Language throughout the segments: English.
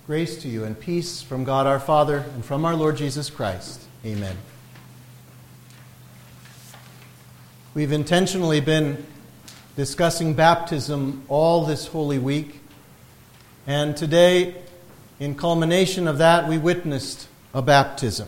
Grace to you and peace from God our Father and from our Lord Jesus Christ. Amen. We've intentionally been discussing baptism all this Holy Week. And today, in culmination of that, we witnessed a baptism.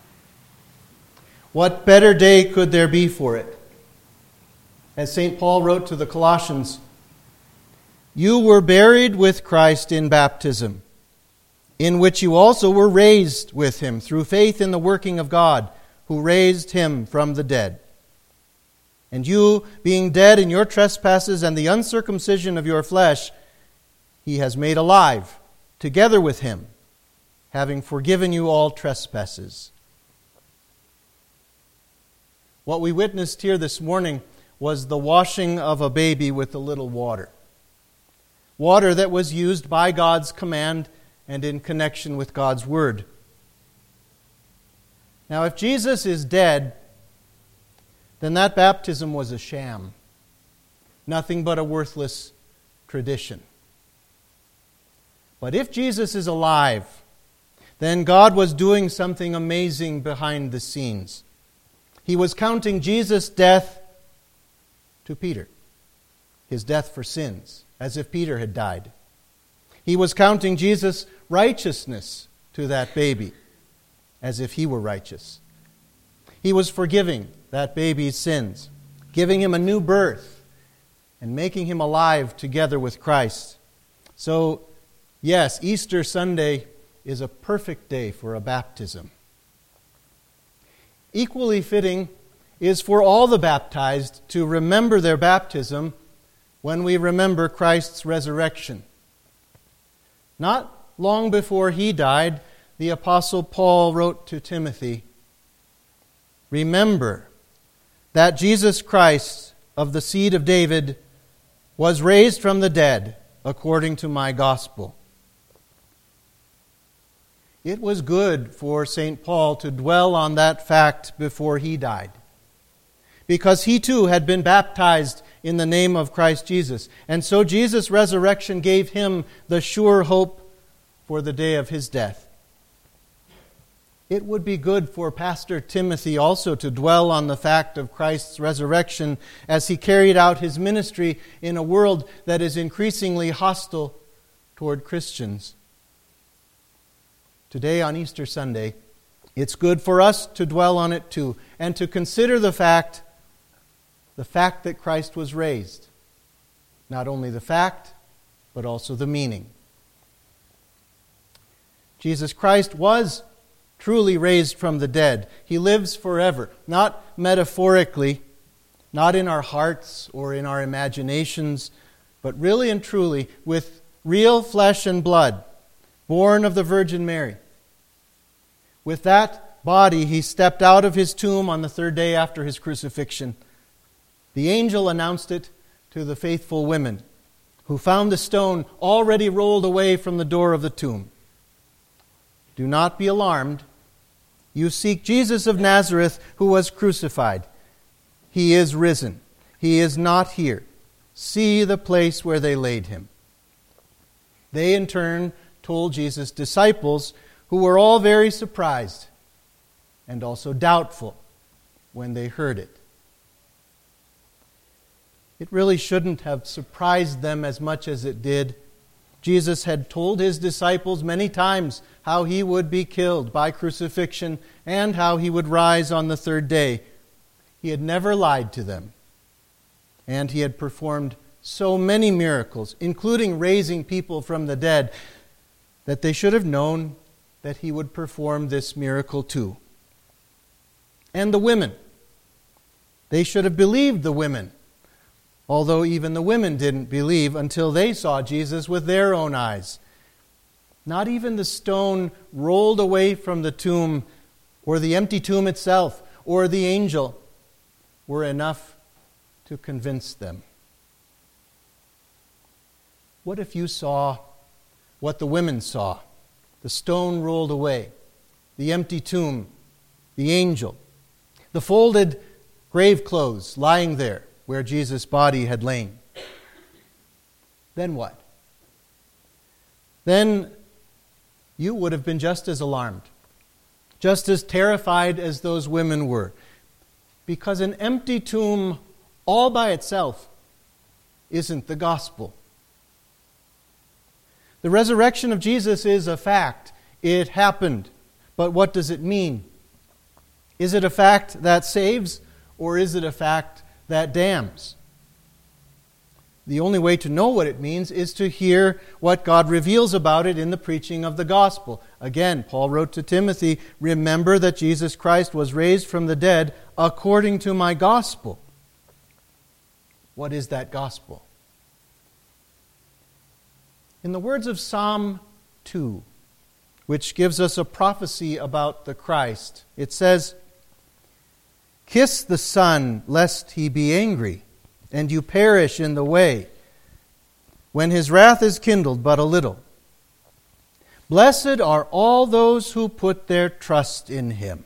What better day could there be for it? As St. Paul wrote to the Colossians, "You were buried with Christ in baptism, in which you also were raised with him through faith in the working of God, who raised him from the dead. And you, being dead in your trespasses and the uncircumcision of your flesh, he has made alive, together with him, having forgiven you all trespasses." What we witnessed here this morning was the washing of a baby with a little water. Water that was used by God's command and in connection with God's Word. Now, if Jesus is dead, then that baptism was a sham. Nothing but a worthless tradition. But if Jesus is alive, then God was doing something amazing behind the scenes. He was counting Jesus' death to Peter, his death for sins, as if Peter had died. He was counting Jesus' righteousness to that baby, as if he were righteous. He was forgiving that baby's sins, giving him a new birth, and making him alive together with Christ. So, yes, Easter Sunday is a perfect day for a baptism. Equally fitting is for all the baptized to remember their baptism when we remember Christ's resurrection. Not long before he died, the Apostle Paul wrote to Timothy, "Remember that Jesus Christ of the seed of David was raised from the dead according to my gospel." It was good for St. Paul to dwell on that fact before he died, because he too had been baptized in the name of Christ Jesus. And so Jesus' resurrection gave him the sure hope for the day of his death. It would be good for Pastor Timothy also to dwell on the fact of Christ's resurrection as he carried out his ministry in a world that is increasingly hostile toward Christians. Today on Easter Sunday, it's good for us to dwell on it too, and to consider the fact that Christ was raised. Not only the fact, but also the meaning. Jesus Christ was truly raised from the dead. He lives forever, not metaphorically, not in our hearts or in our imaginations, but really and truly with real flesh and blood, born of the Virgin Mary. With that body, he stepped out of his tomb on the third day after his crucifixion. The angel announced it to the faithful women, who found the stone already rolled away from the door of the tomb. "Do not be alarmed. You seek Jesus of Nazareth, who was crucified. He is risen. He is not here. See the place where they laid him." They in turn told Jesus' disciples, who were all very surprised and also doubtful when they heard it. It really shouldn't have surprised them as much as it did. Jesus had told his disciples many times how he would be killed by crucifixion and how he would rise on the third day. He had never lied to them. And he had performed so many miracles, including raising people from the dead, that they should have known that he would perform this miracle too. And the women. They should have believed the women, although even the women didn't believe until they saw Jesus with their own eyes. Not even the stone rolled away from the tomb, or the empty tomb itself, or the angel were enough to convince them. What if you saw what the women saw? The stone rolled away, the empty tomb, the angel, the folded grave clothes lying there where Jesus' body had lain. Then what? Then you would have been just as alarmed, just as terrified as those women were. Because an empty tomb all by itself isn't the gospel. The resurrection of Jesus is a fact. It happened. But what does it mean? Is it a fact that saves, or is it a fact that damns? The only way to know what it means is to hear what God reveals about it in the preaching of the gospel. Again, Paul wrote to Timothy, "Remember that Jesus Christ was raised from the dead according to my gospel." What is that gospel? In the words of Psalm 2, which gives us a prophecy about the Christ, it says, "Kiss the Son, lest he be angry, and you perish in the way, when his wrath is kindled but a little. Blessed are all those who put their trust in him."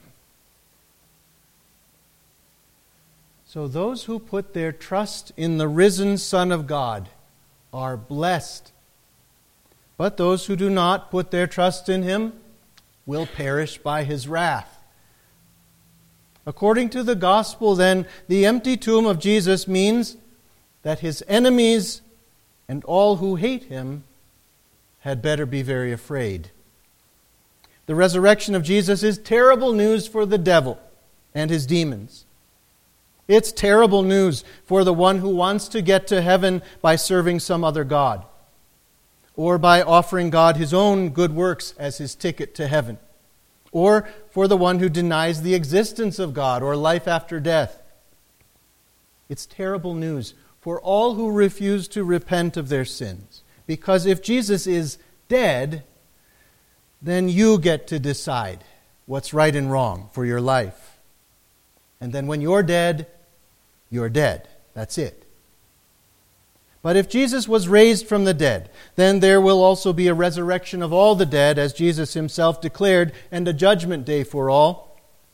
So those who put their trust in the risen Son of God are blessed. But those who do not put their trust in him will perish by his wrath. According to the gospel, then, the empty tomb of Jesus means that his enemies and all who hate him had better be very afraid. The resurrection of Jesus is terrible news for the devil and his demons. It's terrible news for the one who wants to get to heaven by serving some other god, or by offering God his own good works as his ticket to heaven, or for the one who denies the existence of God or life after death. It's terrible news for all who refuse to repent of their sins, because if Jesus is dead, then you get to decide what's right and wrong for your life. And then when you're dead, you're dead. That's it. But if Jesus was raised from the dead, then there will also be a resurrection of all the dead, as Jesus himself declared, and a judgment day for all.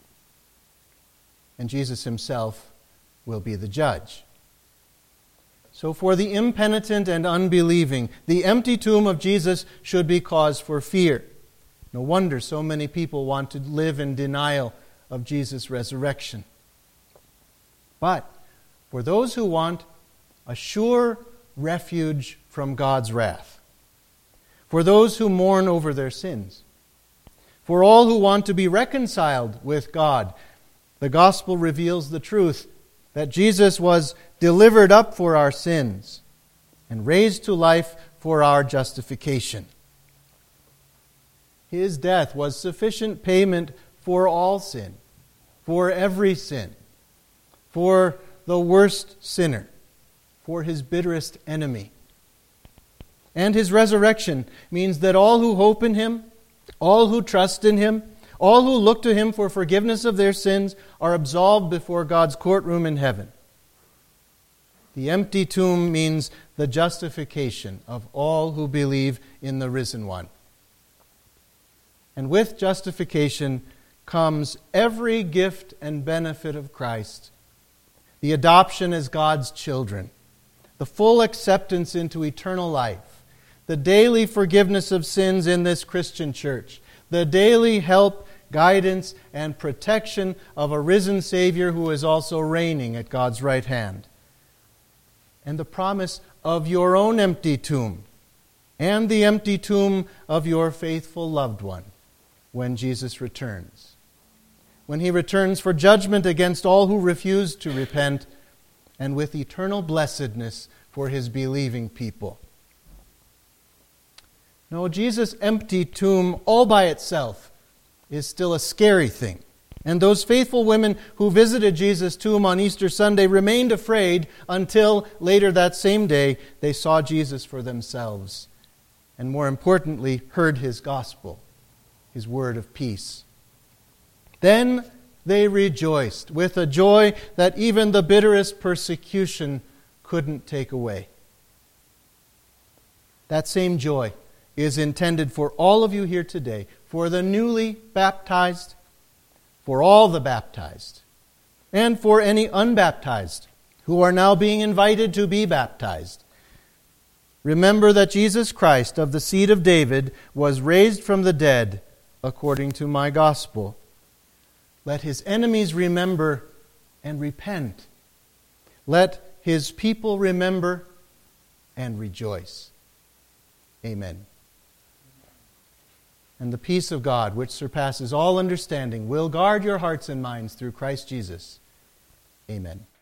And Jesus himself will be the judge. So for the impenitent and unbelieving, the empty tomb of Jesus should be cause for fear. No wonder so many people want to live in denial of Jesus' resurrection. But for those who want a sure refuge from God's wrath, for those who mourn over their sins, for all who want to be reconciled with God, the gospel reveals the truth that Jesus was delivered up for our sins and raised to life for our justification. His death was sufficient payment for all sin, for every sin, for the worst sinner, for his bitterest enemy. And his resurrection means that all who hope in him, all who trust in him, all who look to him for forgiveness of their sins are absolved before God's courtroom in heaven. The empty tomb means the justification of all who believe in the risen one. And with justification comes every gift and benefit of Christ. The adoption as God's children, the full acceptance into eternal life, the daily forgiveness of sins in this Christian church, the daily help, guidance, and protection of a risen Savior who is also reigning at God's right hand, and the promise of your own empty tomb and the empty tomb of your faithful loved one when Jesus returns. When he returns for judgment against all who refuse to repent, and with eternal blessedness for his believing people. No, Jesus' empty tomb all by itself is still a scary thing. And those faithful women who visited Jesus' tomb on Easter Sunday remained afraid until later that same day they saw Jesus for themselves, and more importantly, heard his gospel, his word of peace. Then they rejoiced with a joy that even the bitterest persecution couldn't take away. That same joy is intended for all of you here today, for the newly baptized, for all the baptized, and for any unbaptized who are now being invited to be baptized. Remember that Jesus Christ, of the seed of David, was raised from the dead according to my gospel. Let his enemies remember and repent. Let his people remember and rejoice. Amen. And the peace of God, which surpasses all understanding, will guard your hearts and minds through Christ Jesus. Amen.